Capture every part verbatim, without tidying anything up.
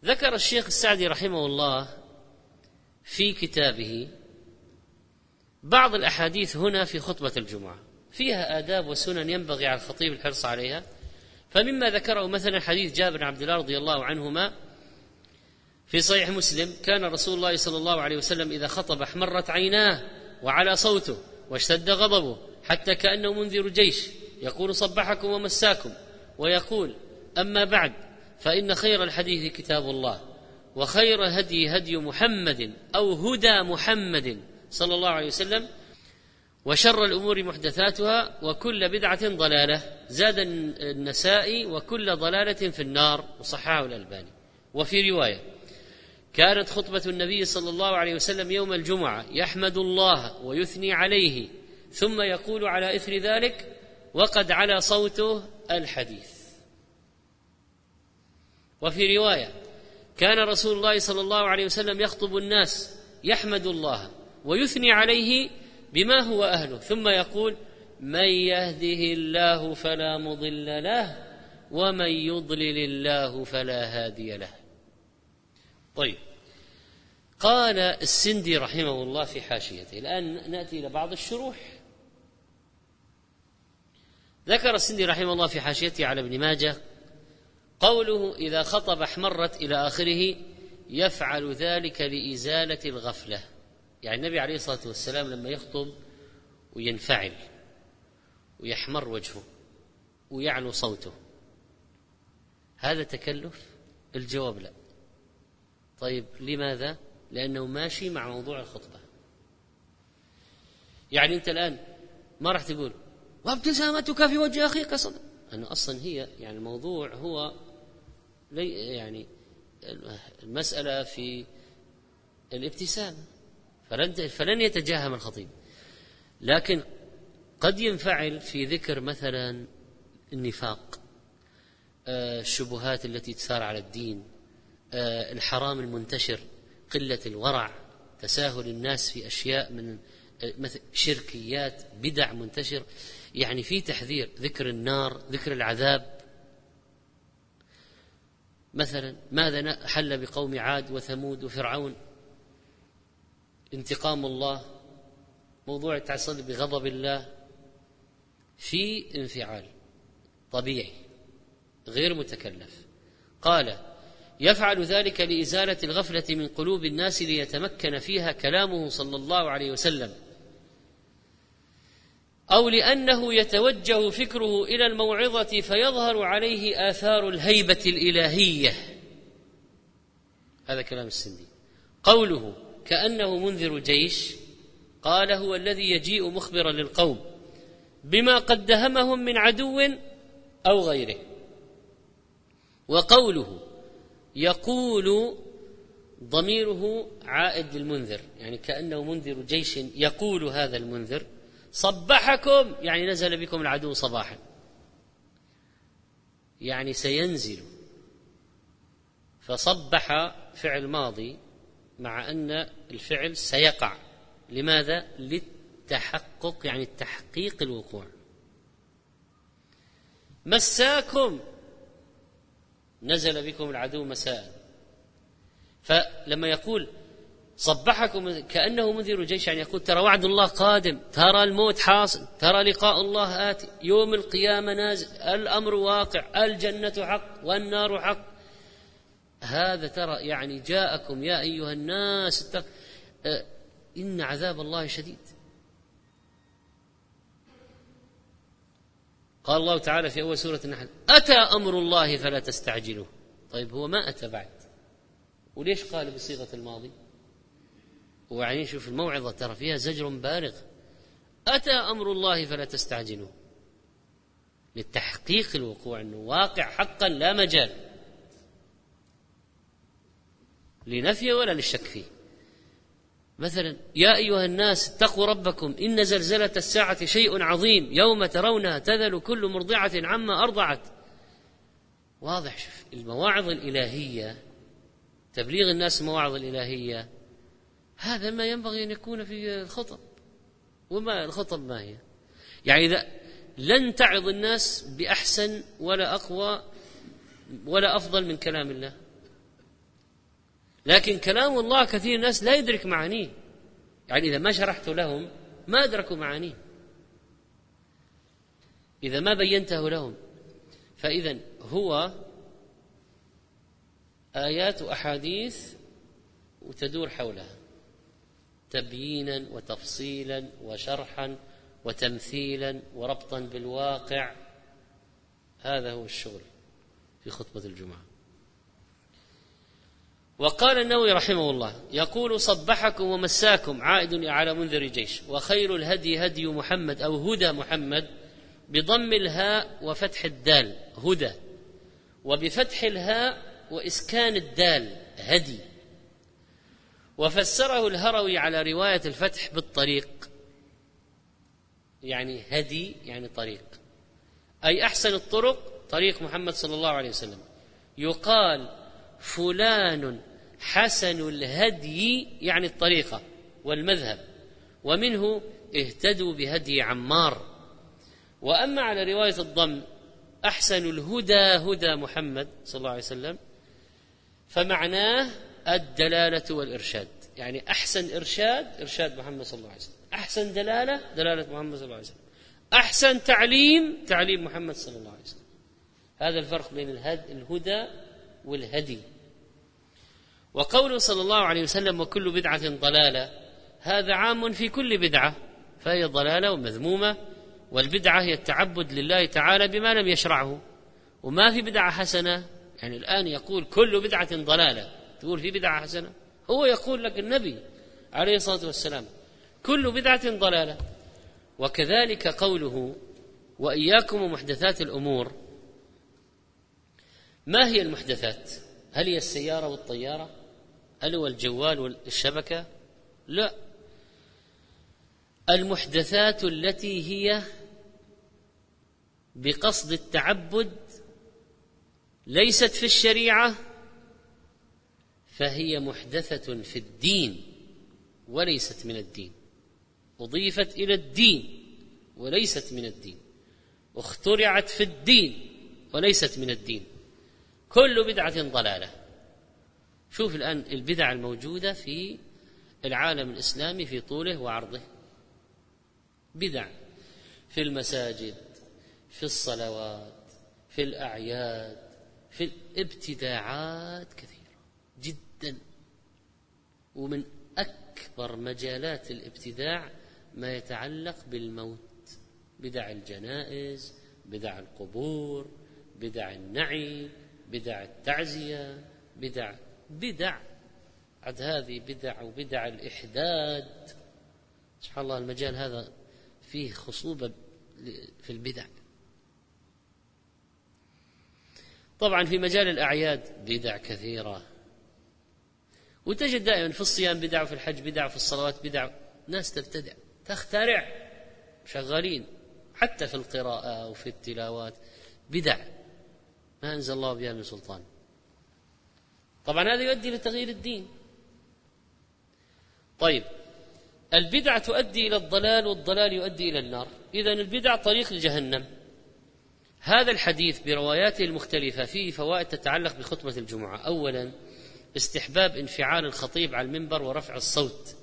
ذكر الشيخ السعدي رحمه الله في كتابه بعض الأحاديث هنا في خطبة الجمعة فيها آداب وسنن ينبغي على الخطيب الحرص عليها. فمما ذكره مثلا حديث جابر بن عبد الله رضي الله عنهما في صحيح مسلم: كان رسول الله صلى الله عليه وسلم إذا خطب احمرت عيناه وعلى صوته واشتد غضبه حتى كأنه منذر جيش، يقول: صبحكم ومساكم، ويقول: أما بعد، فإن خير الحديث كتاب الله، وخير هدي هدي محمد أو هدى محمد صلى الله عليه وسلم، وشر الأمور محدثاتها، وكل بدعة ضلالة. زاد النسائي: وكل ضلالة في النار، وصححه الألباني. وفي رواية: كانت خطبة النبي صلى الله عليه وسلم يوم الجمعة يحمد الله ويثني عليه، ثم يقول على إثر ذلك: وقد علا صوته الحديث. وفي رواية: كان رسول الله صلى الله عليه وسلم يخطب الناس يحمد الله ويثني عليه بما هو أهله، ثم يقول: من يهده الله فلا مضل له، ومن يضلل الله فلا هادي له. طيب، قال السندي رحمه الله في حاشيته. الآن نأتي إلى بعض الشروح. ذكر السندي رحمه الله في حاشيته على ابن ماجه قوله: إذا خطب احمرت إلى آخره، يفعل ذلك لإزالة الغفلة. يعني النبي عليه الصلاة والسلام لما يخطب وينفعل ويحمر وجهه ويعلو صوته، هذا تكلف؟ الجواب لا. طيب لماذا؟ لأنه ماشي مع موضوع الخطبة. يعني أنت الآن ما راح تقول: وابتسامتك في وجه أخيك صدق، أنه أصلا هي يعني الموضوع هو يعني المسألة في الابتسامة، فلن فلن يتجاهل الخطيب. لكن قد ينفعل في ذكر مثلا النفاق، الشبهات التي تثار على الدين، الحرام المنتشر، قلة الورع، تساهل الناس في أشياء من مثل شركيات، بدع منتشر، يعني في تحذير، ذكر النار، ذكر العذاب. مثلا ماذا حل بقوم عاد وثمود وفرعون؟ انتقام الله، موضوع التعصب بغضب الله، في انفعال طبيعي غير متكلف. قال: يفعل ذلك لإزالة الغفلة من قلوب الناس ليتمكن فيها كلامه صلى الله عليه وسلم، أو لأنه يتوجه فكره إلى الموعظة فيظهر عليه آثار الهيبة الإلهية. هذا كلام السندي. قوله: كأنه منذر جيش، قال: هو الذي يجيء مخبرا للقوم بما قد دهمهم من عدو أو غيره. وقوله يقول ضميره عائد للمنذر، يعني كأنه منذر جيش يقول هذا المنذر. صبحكم يعني نزل بكم العدو صباحا، يعني سينزل. فصبح فعل ماضي مع أن الفعل سيقع. لماذا؟ للتحقق، يعني التحقيق الوقوع. مساكم نزل بكم العدو مساء. فلما يقول صبحكم كأنه منذر جيش، يعني يقول ترى وعد الله قادم، ترى الموت حاصل، ترى لقاء الله آتي، يوم القيامة نازل، الأمر واقع، الجنة حق والنار حق. هذا ترى يعني جاءكم يا أيها الناس إن عذاب الله شديد. قال الله تعالى في أول سورة النحل: أتى أمر الله فلا تستعجلوه. طيب هو ما أتى بعد، وليش قال بصيغة الماضي؟ ويعني شوف الموعظة ترى فيها زجر بالغ. أتى أمر الله فلا تستعجلوه، للتحقيق الوقوع، أنه واقع حقا لا مجال لنفيه ولا للشك فيه. مثلا: يا أيها الناس اتقوا ربكم إن زلزلة الساعة شيء عظيم يوم ترونها تذل كل مرضعة عما أرضعت. واضح. شوف المواعظ الإلهية، تبليغ الناس المواعظ الإلهية، هذا ما ينبغي أن يكون في الخطب. وما الخطب ما هي؟ يعني إذا لن تعظ الناس بأحسن ولا أقوى ولا أفضل من كلام الله. لكن كلام الله كثير ناس لا يدرك معانيه، يعني إذا ما شرحت لهم ما أدركوا معانيه، إذا ما بينته لهم. فإذا هو آيات وأحاديث وتدور حولها تبيينا وتفصيلا وشرحا وتمثيلا وربطا بالواقع. هذا هو الشغل في خطبة الجمعة. وقال النووي رحمه الله يقول: صبحكم ومساكم عائد على منذر جيش، وخير الهدي هدي محمد أو هدى محمد بضم الهاء وفتح الدال هدى، وبفتح الهاء وإسكان الدال هدي. وفسره الهروي على رواية الفتح بالطريق، يعني هدي يعني طريق، أي أحسن الطرق طريق محمد صلى الله عليه وسلم. يقال فلان حسن الهدي يعني الطريقة والمذهب، ومنه اهتدوا بهدي عمار. وأما على رواية الضم أحسن الهدى هدى محمد صلى الله عليه وسلم، فمعناه الدلالة والإرشاد، يعني أحسن إرشاد إرشاد محمد صلى الله عليه وسلم، أحسن دلالة دلالة محمد صلى الله عليه وسلم، أحسن تعليم تعليم محمد صلى الله عليه وسلم. هذا الفرق بين الهدى والهدي. وقوله صلى الله عليه وسلم: وكل بدعة ضلالة، هذا عام في كل بدعة، فهي ضلالة ومذمومة. والبدعة هي التعبد لله تعالى بما لم يشرعه، وما في بدعة حسنة. يعني الآن يقول كل بدعة ضلالة، تقول في بدعة حسنة؟ هو يقول لك النبي عليه الصلاة والسلام كل بدعة ضلالة. وكذلك قوله: وإياكم ومحدثات الأمور. ما هي المحدثات؟ هل هي السيارة والطيارة؟ هل هو الجوال والشبكة؟ لا، المحدثات التي هي بقصد التعبد ليست في الشريعة فهي محدثة في الدين وليست من الدين، أضيفت إلى الدين وليست من الدين، اخترعت في الدين وليست من الدين. كل بدعة ضلالة. شوف الآن البدع الموجودة في العالم الإسلامي في طوله وعرضه، بدع في المساجد، في الصلوات، في الأعياد، في الابتداعات كثيرة جدا. ومن أكبر مجالات الابتداع ما يتعلق بالموت، بدع الجنائز، بدع القبور، بدع النعي، بدع التعزية، بدع بدع عد هذه بدع وبدع الإحداد. سبحان الله، المجال هذا فيه خصوبة في البدع. طبعا في مجال الأعياد بدع كثيرة، وتجد دائما في الصيام بدع، وفي الحج بدع، وفي الصلوات بدع. ناس تبتدع تخترع، شغالين حتى في القراءة وفي التلاوات بدع ما أنزل الله بها من سلطان. طبعا هذا يؤدي لتغيير الدين. طيب، البدع تؤدي إلى الضلال، والضلال يؤدي إلى النار. إذن البدع طريق لجهنم. هذا الحديث برواياته المختلفة فيه فوائد تتعلق بخطبة الجمعة. أولا، استحباب انفعال الخطيب على المنبر ورفع الصوت.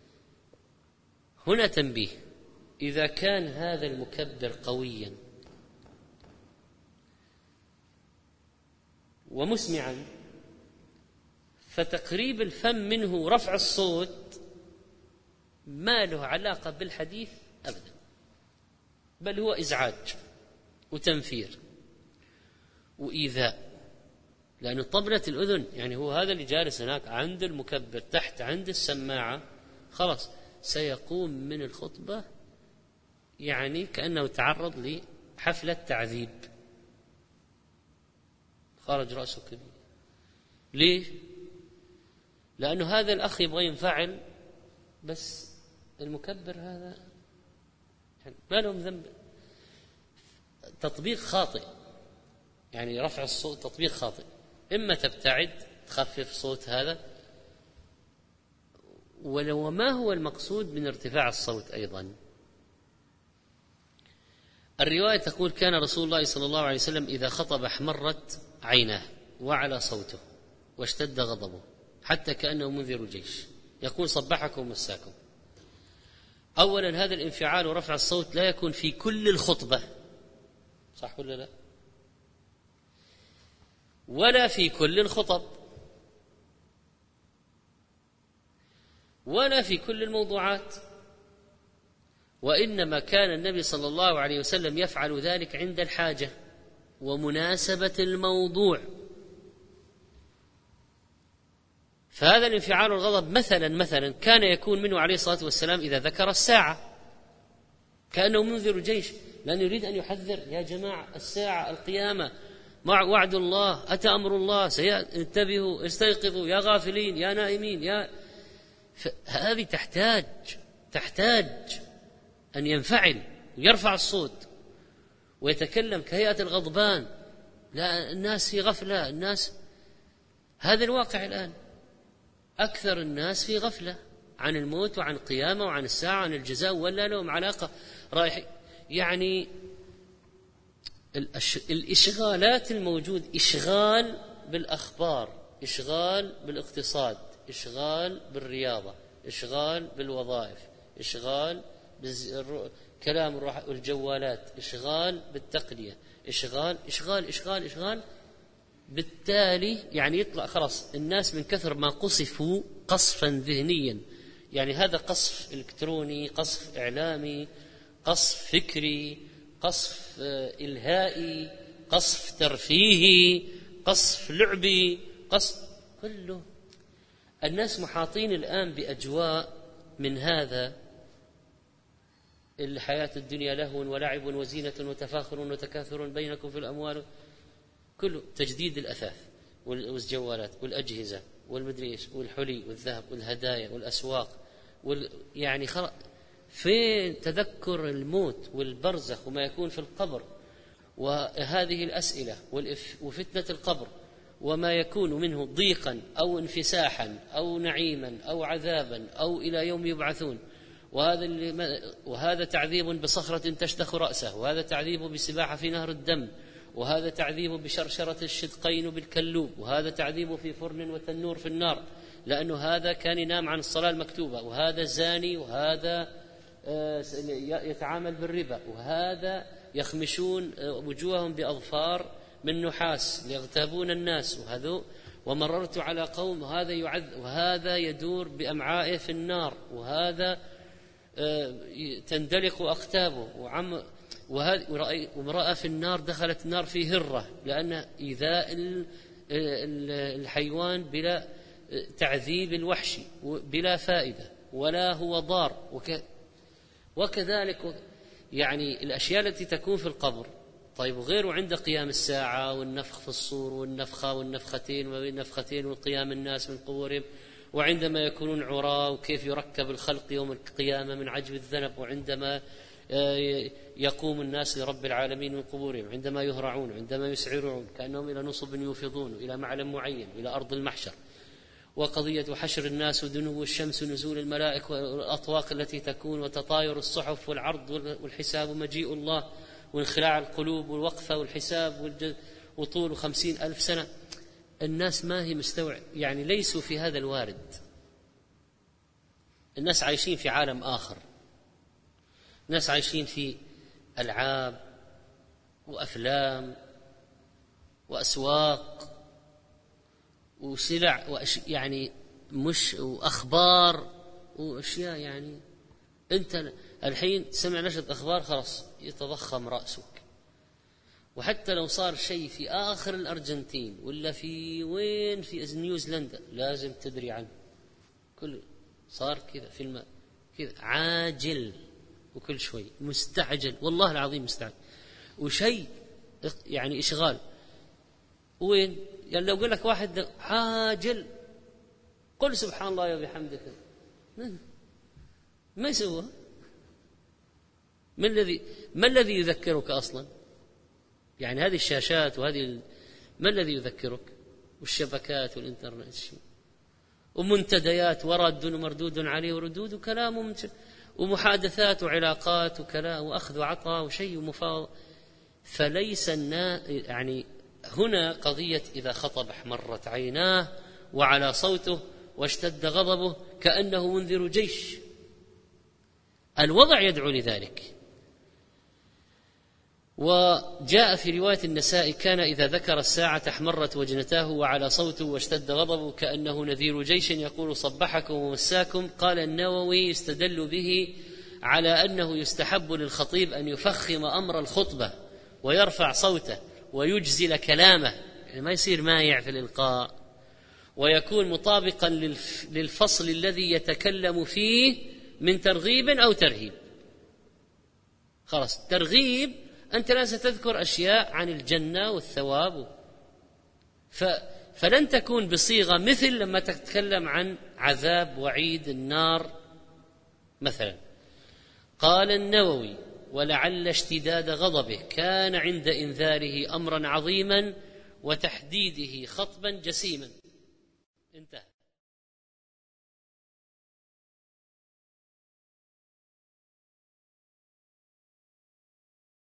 هنا تنبيه: إذا كان هذا المكبر قويا ومسمعا فتقريب الفم منه ورفع الصوت ما له علاقة بالحديث أبدا، بل هو إزعاج وتنفير وإيذاء. لأن طبلة الأذن، يعني هو هذا اللي جالس هناك عند المكبر تحت عند السماعة، خلاص سيقوم من الخطبة يعني كأنه تعرض لحفلة تعذيب، خرج رأسه كبير. ليه؟ لأنه هذا الأخ يبغى ينفعل، بس المكبر هذا ما لهم ذنب. تطبيق خاطئ، يعني رفع الصوت تطبيق خاطئ. إما تبتعد تخفف صوت هذا، ولو ما هو المقصود من ارتفاع الصوت أيضا. الرواية تقول: كان رسول الله صلى الله عليه وسلم إذا خطب احمرت عيناه وعلى صوته واشتد غضبه حتى كأنه منذر الجيش، يقول صبحكم ومساكم. أولا هذا الانفعال ورفع الصوت لا يكون في كل الخطبة، صح ولا لا؟ ولا في كل الخطب، ولا في كل الموضوعات، وإنما كان النبي صلى الله عليه وسلم يفعل ذلك عند الحاجة ومناسبة الموضوع. فهذا الانفعال والغضب مثلا مثلا كان يكون منه عليه الصلاة والسلام إذا ذكر الساعة، كأنه منذر الجيش، لأنه يريد أن يحذر: يا جماعة الساعة، القيامة، مع وعد الله، أتى أمر الله، انتبهوا، استيقظوا يا غافلين يا نائمين يا. هذه تحتاج تحتاج أن ينفعل ويرفع الصوت ويتكلم كهيئة الغضبان. لا، الناس في غفلة، الناس، هذا الواقع الآن، أكثر الناس في غفلة عن الموت وعن القيامة وعن الساعة وعن الجزاء، ولا لهم علاقة. رايح يعني الإشغالات الموجود، إشغال بالأخبار، إشغال بالاقتصاد، إشغال بالرياضة، إشغال بالوظائف، إشغال بالكلام والجوالات، إشغال بالتقنية، إشغال إشغال إشغال إشغال بالتالي يعني يطلع خلاص الناس من كثر ما قصفوا قصفا ذهنيا، يعني هذا قصف إلكتروني، قصف إعلامي، قصف فكري، قصف إلهائي، قصف ترفيهي، قصف لعبي، قصف، كله الناس محاطين الآن بأجواء من هذا. الحياة الدنيا لهو ولعب وزينة وتفاخر وتكاثر بينكم في الأموال، كله تجديد الأثاث والجوالات والأجهزة والمدري إيش والحلي والذهب والهدايا والأسواق وال... يعني خلاص فين تذكر الموت والبرزخ وما يكون في القبر وهذه الأسئلة والإف... وفتنة القبر وما يكون منه ضيقا أو انفساحا أو نعيما أو عذابا أو إلى يوم يبعثون، وهذا اللي... وهذا تعذيب بصخرة تشتخ رأسه، وهذا تعذيب بسباحة في نهر الدم، وهذا تعذيب بشرشرة الشدقين بالكلوب، وهذا تعذيب في فرن وتنور في النار، لأنه هذا كان ينام عن الصلاة المكتوبة، وهذا زاني، وهذا يتعامل بالربا، وهذا يخمشون وجوههم بأظفار من نحاس ليغتابون الناس، وهذا ومررت على قوم وهذا يعذ، وهذا يدور بأمعائه في النار، وهذا تندلق أقتابه، وعم وامرأة في النار دخلت النار في هرة، لأن إيذاء الحيوان بلا تعذيب الوحش بلا فائدة ولا هو ضار. وكذلك يعني الأشياء التي تكون في القبر. طيب وغيره عند قيام الساعة والنفخ في الصور والنفخة والنفختين والنفختين والقيام الناس من قبورهم، وعندما يكونون عراة وكيف يركب الخلق يوم القيامة من عجب الذنب، وعندما يقوم الناس لرب العالمين من قبورهم، عندما يهرعون، عندما يسعرون كأنهم إلى نصب يوفضون، إلى معلم معين، إلى أرض المحشر، وقضية حشر الناس ودنو الشمس ونزول الملائكة والأطواق التي تكون وتطاير الصحف والعرض والحساب ومجيء الله وانخلاع القلوب والوقفة والحساب وطول خمسين ألف سنة. الناس ما هي مستوعب، يعني ليسوا في هذا الوارد، الناس عايشين في عالم آخر، الناس عايشين في ألعاب وأفلام وأسواق وسلع وأش... يعني مش وأخبار وأشياء. يعني أنت الحين سمع نشرة أخبار خلاص يتضخم رأسك، وحتى لو صار شيء في آخر الأرجنتين ولا في وين في نيوزيلندا لازم تدري عنه، كل صار كذا في الماء كذا عاجل، وكل شوي مستعجل، والله العظيم مستعجل، وشيء يعني إشغال. وين يعني لو قال لك واحد عاجل قل سبحان الله وبحمدك، ما يسوى. ما الذي ما الذي يذكرك أصلا؟ يعني هذه الشاشات وهذه ال... ما الذي يذكرك؟ والشبكات والإنترنت شيء. ومنتديات ورد ومردود عليه وردود وكلام ومت... ومحادثات وعلاقات وكلام وأخذ وعطاء وشيء ومفاوض. فليس النا... يعني هنا قضية إذا خطب احمرت عيناه وعلى صوته واشتد غضبه كأنه منذر جيش. الوضع يدعو لذلك. وجاء في رواية النسائي: كان إذا ذكر الساعة احمرت وجنتاه وعلى صوته واشتد غضبه كأنه نذير جيش يقول صبحكم ومساكم. قال النووي: يستدل به على أنه يستحب للخطيب أن يفخم أمر الخطبة ويرفع صوته ويجزل كلامه، يعني ما يصير مايع في الإلقاء، ويكون مطابقا للفصل الذي يتكلم فيه من ترغيب أو ترهيب. خلاص، ترغيب أنت لا ستذكر أشياء عن الجنة والثواب، ف... فلن تكون بصيغة مثل لما تتكلم عن عذاب وعيد النار مثلا. قال النووي: ولعل اشتداد غضبه كان عند إنذاره أمرا عظيما وتحديده خطبا جسيما. انتهى.